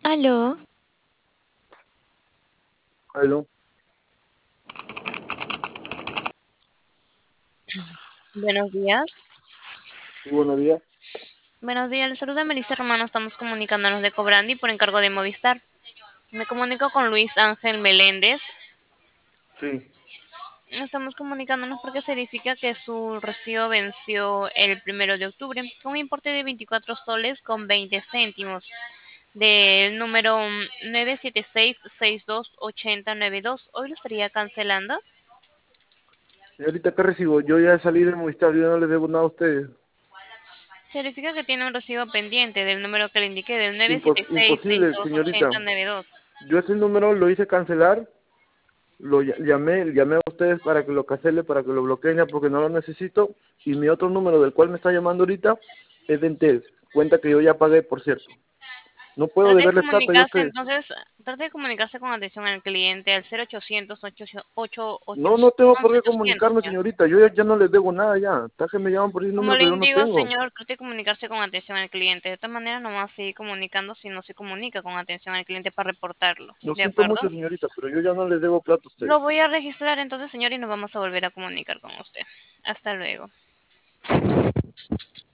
Aló, Aló, buenos días. sí, buenos días. Buenos días, les saluda Melissa Romano. Estamos comunicándonos de Cobrandi por encargo de Movistar. Me comunico con Luis Ángel Meléndez. Sí, Estamos comunicándonos porque se verifica que su recibo venció el 1 de octubre con un importe de 24 soles con 20 céntimos del número 976628092. Hoy lo estaría cancelando. señorita, ¿qué recibo? Yo ya salí de Movistar, yo no les debo nada a ustedes. Se verifica que tiene un recibo pendiente del número que le indiqué, del Imposible, señorita. 976628092. Yo ese número lo hice cancelar, llamé a ustedes para que lo cancele, para que lo bloqueen ya porque no lo necesito. Y mi otro número del cual me está llamando ahorita es de Entel. Cuenta que yo ya pagué, por cierto. No puedo Trate de deberle plata yo a comunicarse, ustedes. entonces, trate de comunicarse con atención al cliente al 0800 No, no tengo por qué 800, comunicarme, señor. señorita. Yo ya no les debo nada ya. Está que me llaman por ese Como número le que yo no indico, tengo. señor, trate de comunicarse con atención al cliente. De esta manera no va a seguir comunicando si no se comunica con atención al cliente para reportarlo. Lo ¿De siento acuerdo? mucho, señorita, pero yo ya no les debo plata a Lo ustedes. voy a registrar entonces, señor, y nos vamos a volver a comunicar con usted. Hasta luego.